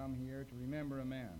come here to remember a man.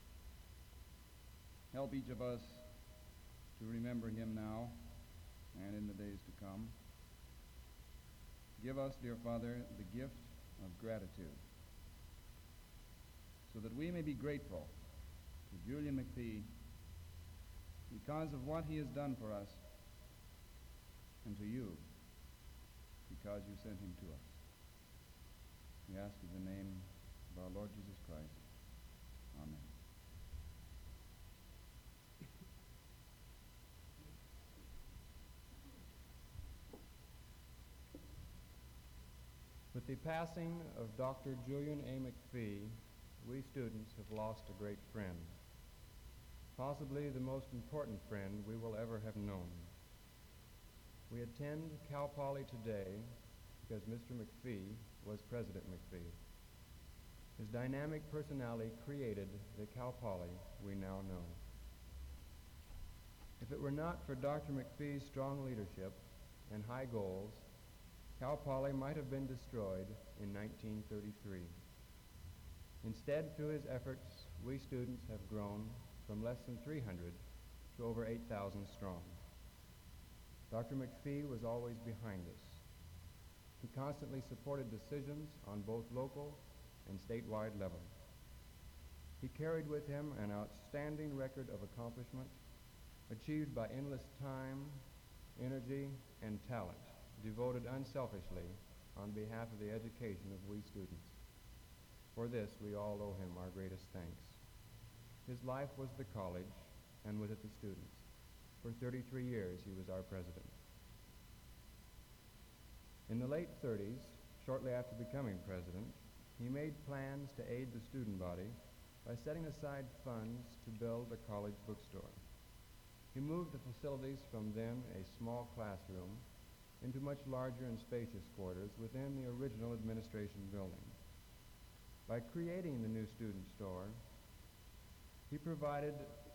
Help each of us to remember him now and in the days to come. Give us, dear Father, the gift of gratitude, so that we may be grateful to Julian McPhee because of what he has done for us, and to you because you sent him to us. We ask in the name of our Lord Jesus Christ. Amen. With the passing of Dr. Julian A. McPhee, we students have lost a great friend, possibly the most important friend we will ever have known. We attend Cal Poly today because Mr. McPhee was President McPhee. His dynamic personality created the Cal Poly we now know. If it were not for Dr. McPhee's strong leadership and high goals, Cal Poly might have been destroyed in 1933. Instead, through his efforts, we students have grown from less than 300 to over 8,000 strong. Dr. McPhee was always behind us. He constantly supported decisions on both local and statewide levels. He carried with him an outstanding record of accomplishment achieved by endless time, energy, and talent devoted unselfishly on behalf of the education of we students. For this, we all owe him our greatest thanks. His life was the college, and with it the students. For 33 years, he was our president. In the late 30s, shortly after becoming president, he made plans to aid the student body by setting aside funds to build a college bookstore. He moved the facilities from then a small classroom into much larger and spacious quarters within the original administration building. By creating the new student store, he provided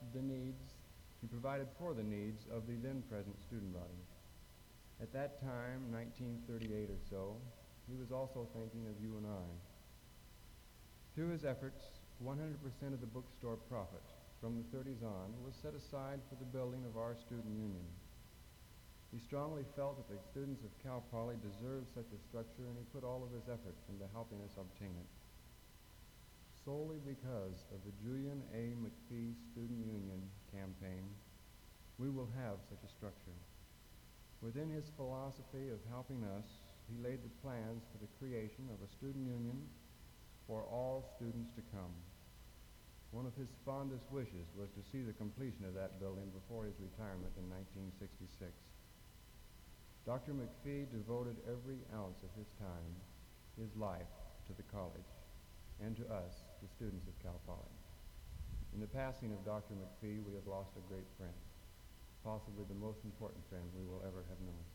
for the needs of the then present student body. At that time, 1938 or so, he was also thinking of you and I. Through his efforts, 100% of the bookstore profit from the 30s on was set aside for the building of our student union. He strongly felt that the students of Cal Poly deserved such a structure, and he put all of his effort into helping us obtain it. Solely because of the Julian A. McPhee Student Union campaign, we will have such a structure. Within his philosophy of helping us, he laid the plans for the creation of a student union for all students to come. One of his fondest wishes was to see the completion of that building before his retirement in 1966. Dr. McPhee devoted every ounce of his time, his life, to the college, and to us, the students of Cal Poly. In the passing of Dr. McPhee, we have lost a great friend, possibly the most important friend we will ever have known.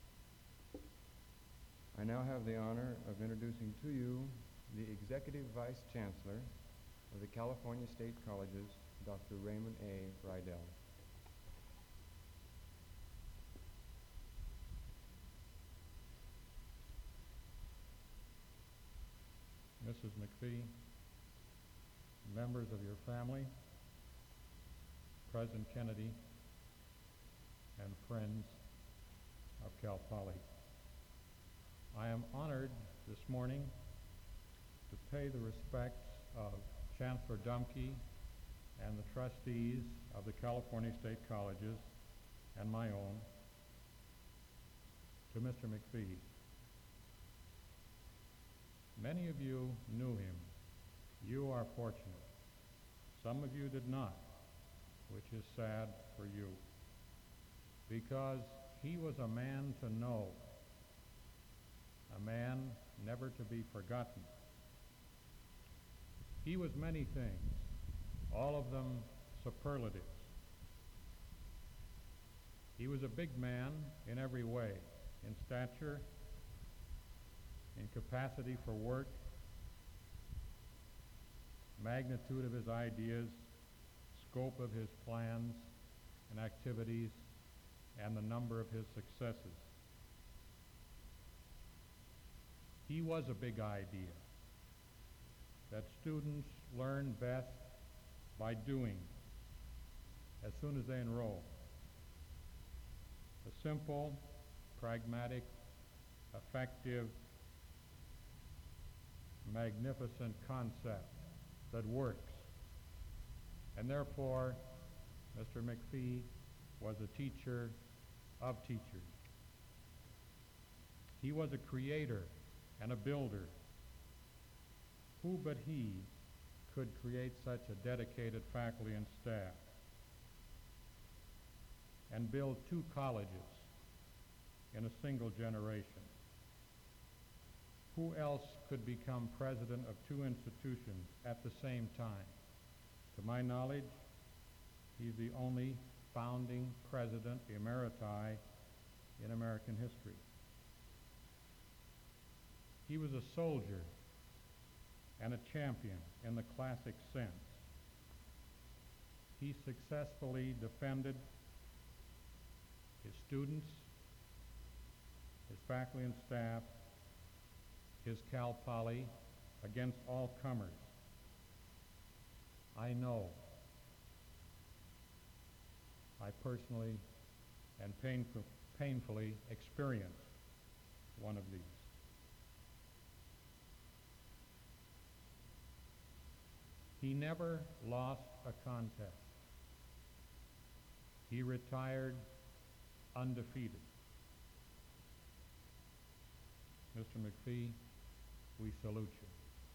I now have the honor of introducing to you the Executive Vice Chancellor of the California State Colleges, Dr. Raymond A. Rydell. Mrs. McPhee, members of your family, President Kennedy, and friends of Cal Poly. I am honored this morning to pay the respects of Chancellor Dumke and the trustees of the California State Colleges and my own to Mr. McPhee. Many of you knew him. You are fortunate. Some of you did not, which is sad for you, because he was a man to know, a man never to be forgotten. He was many things, all of them superlatives. He was a big man in every way, in stature, in capacity for work, magnitude of his ideas, scope of his plans and activities, and the number of his successes. He was a big idea that students learn best by doing as soon as they enroll. A simple, pragmatic, effective, magnificent concept that works. And therefore, Mr. McPhee was a teacher of teachers. He was a creator and a builder. Who but he could create such a dedicated faculty and staff and build 2 colleges in a single generation? Who else could become president of 2 institutions at the same time? To my knowledge, he's the only founding president emeriti in American history. He was a soldier and a champion in the classic sense. He successfully defended his students, his faculty and staff, his Cal Poly against all comers. I know, I personally and painfully experienced one of these. He never lost a contest. He retired undefeated. Mr. McPhee, we salute you.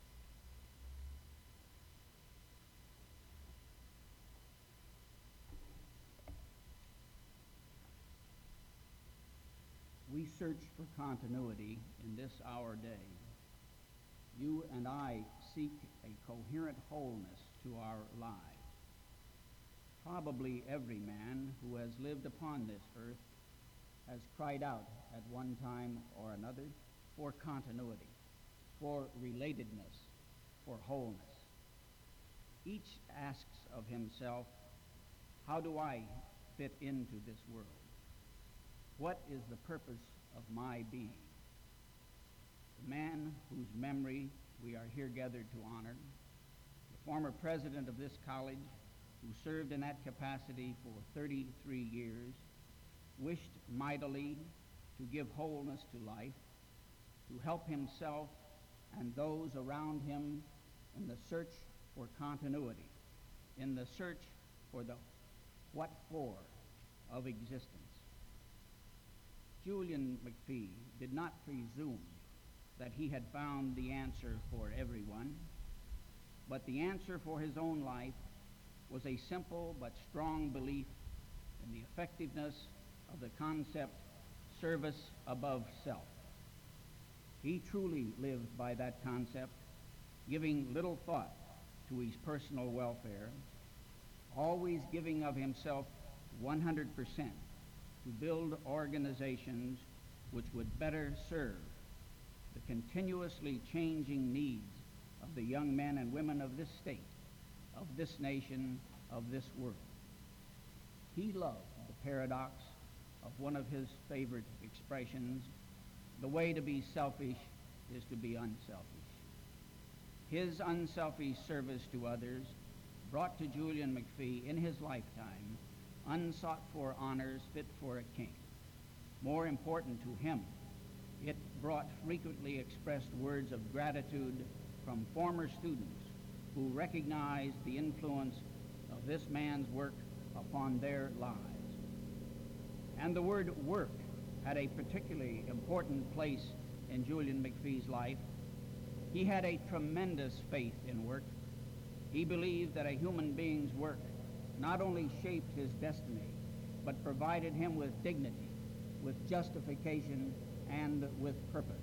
We search for continuity in this our day. You and I seek a coherent wholeness to our lives. Probably every man who has lived upon this earth has cried out at one time or another for continuity, for relatedness, for wholeness. Each asks of himself, how do I fit into this world? What is the purpose of my being? The man whose memory we are here gathered to honor, the former president of this college, who served in that capacity for 33 years, wished mightily to give wholeness to life, to help himself and those around him in the search for continuity, in the search for the what for of existence. Julian McPhee did not presume that he had found the answer for everyone, but the answer for his own life was a simple but strong belief in the effectiveness of the concept service above self. He truly lived by that concept, giving little thought to his personal welfare, always giving of himself 100% to build organizations which would better serve the continuously changing needs of the young men and women of this state, of this nation, of this world. He loved the paradox of one of his favorite expressions, the way to be selfish is to be unselfish. His unselfish service to others brought to Julian McPhee in his lifetime unsought for honors fit for a king. More important to him, it brought frequently expressed words of gratitude from former students who recognized the influence of this man's work upon their lives. And the word work had a particularly important place in Julian McPhee's life. He had a tremendous faith in work. He believed that a human being's work not only shaped his destiny, but provided him with dignity, with justification, and with purpose.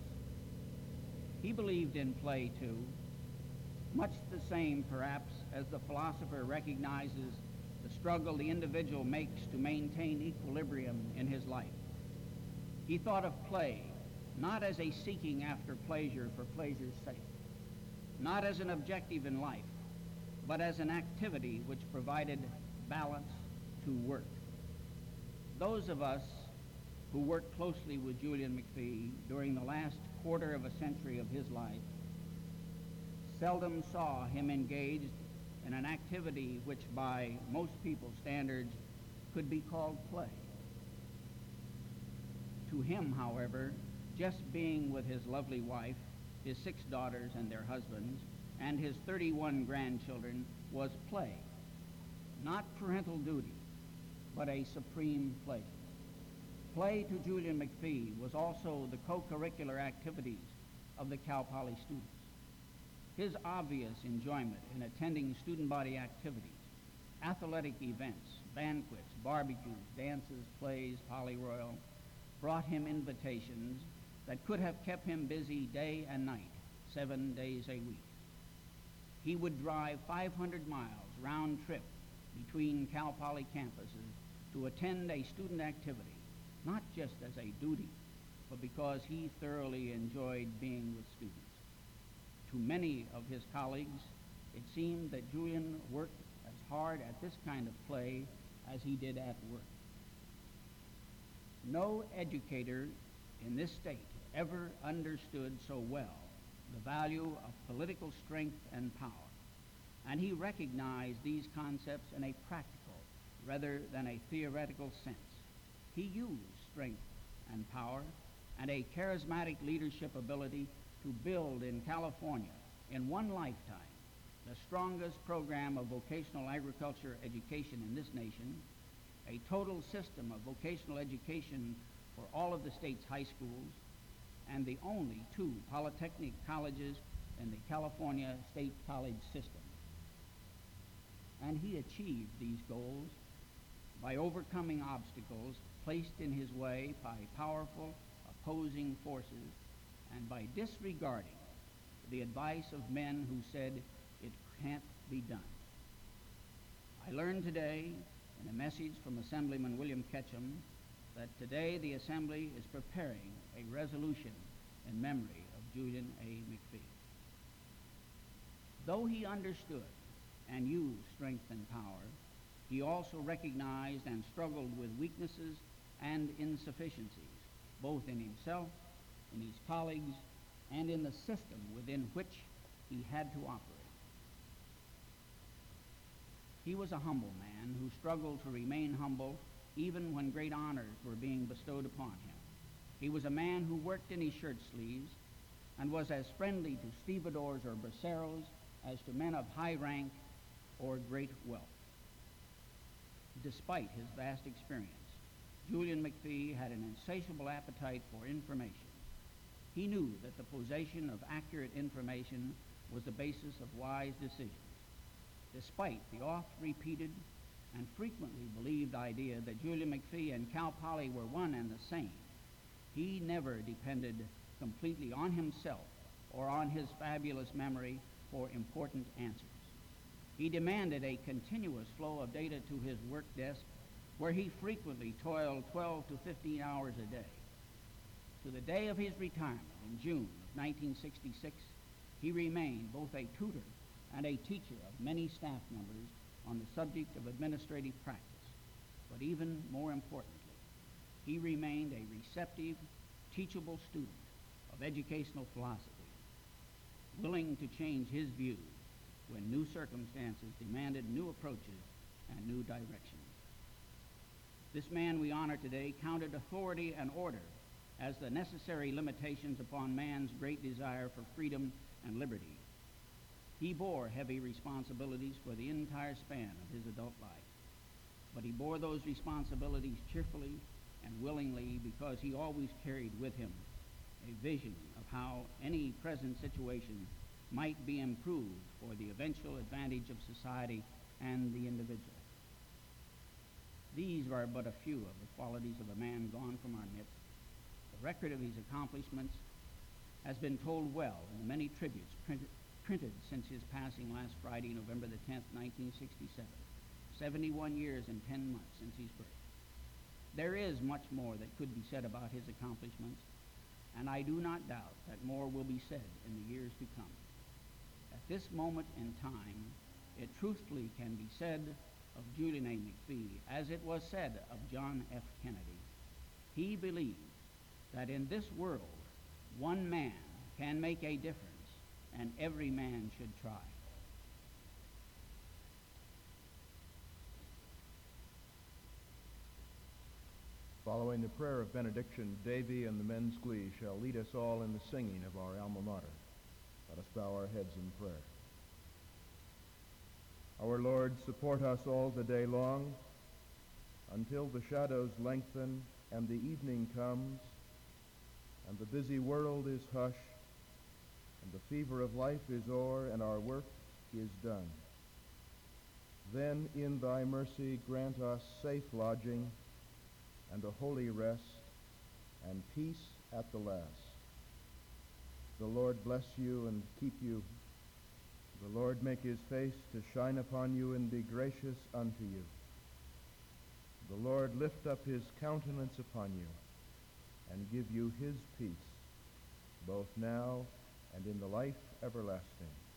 He believed in play, too, much the same, perhaps, as the philosopher recognizes the struggle the individual makes to maintain equilibrium in his life. He thought of play not as a seeking after pleasure for pleasure's sake, not as an objective in life, but as an activity which provided balance to work. Those of us who worked closely with Julian McPhee during the last quarter of a century of his life seldom saw him engaged in an activity which by most people's standards could be called play. To him, however, just being with his lovely wife, his 6 daughters and their husbands, and his 31 grandchildren was play, not parental duty, but a supreme pleasure. Play to Julian McPhee was also the co-curricular activities of the Cal Poly students. His obvious enjoyment in attending student body activities, athletic events, banquets, barbecues, dances, plays, Poly Royal, brought him invitations that could have kept him busy day and night, 7 days a week. He would drive 500 miles round trip between Cal Poly campuses to attend a student activity, not just as a duty, but because he thoroughly enjoyed being with students. To many of his colleagues, it seemed that Julian worked as hard at this kind of play as he did at work. No educator in this state ever understood so well the value of political strength and power, and he recognized these concepts in a practical rather than a theoretical sense. He used strength and power and a charismatic leadership ability to build in California in one lifetime the strongest program of vocational agriculture education in this nation, a total system of vocational education for all of the state's high schools, and the only 2 polytechnic colleges in the California State College system. And he achieved these goals by overcoming obstacles placed in his way by powerful opposing forces and by disregarding the advice of men who said it can't be done. I learned today in a message from Assemblyman William Ketchum that today the Assembly is preparing a resolution in memory of Julian A. McPhee. Though he understood and used strength and power, he also recognized and struggled with weaknesses and insufficiencies, both in himself, in his colleagues, and in the system within which he had to operate. He was a humble man who struggled to remain humble even when great honors were being bestowed upon him. He was a man who worked in his shirt sleeves and was as friendly to stevedores or braceros as to men of high rank or great wealth. Despite his vast experience, Julian McPhee had an insatiable appetite for information. He knew that the possession of accurate information was the basis of wise decisions. Despite the oft-repeated and frequently believed idea that Julian McPhee and Cal Poly were one and the same, he never depended completely on himself or on his fabulous memory for important answers. He demanded a continuous flow of data to his work desk, where he frequently toiled 12 to 15 hours a day. To the day of his retirement in June of 1966, he remained both a tutor and a teacher of many staff members on the subject of administrative practice. But even more importantly, he remained a receptive, teachable student of educational philosophy, willing to change his views when new circumstances demanded new approaches and new directions. This man we honor today counted authority and order as the necessary limitations upon man's great desire for freedom and liberty. He bore heavy responsibilities for the entire span of his adult life, but he bore those responsibilities cheerfully and willingly because he always carried with him a vision of how any present situation might be improved for the eventual advantage of society and the individual. These are but a few of the qualities of a man gone from our midst. The record of his accomplishments has been told well in the many tributes printed since his passing last Friday, November the 10th, 1967, 71 years and 10 months since his birth. There is much more that could be said about his accomplishments, and I do not doubt that more will be said in the years to come. At this moment in time, it truthfully can be said of Julian A. McPhee, as it was said of John F. Kennedy. He believed that in this world, one man can make a difference and every man should try. Following the prayer of benediction, Davy and the men's glee shall lead us all in the singing of our alma mater. Let us bow our heads in prayer. Our Lord, support us all the day long, until the shadows lengthen and the evening comes, and the busy world is hushed, and the fever of life is o'er, and our work is done. Then in thy mercy grant us safe lodging, and a holy rest, and peace at the last. The Lord bless you and keep you. The Lord make his face to shine upon you and be gracious unto you. The Lord lift up his countenance upon you and give you his peace, both now and in the life everlasting.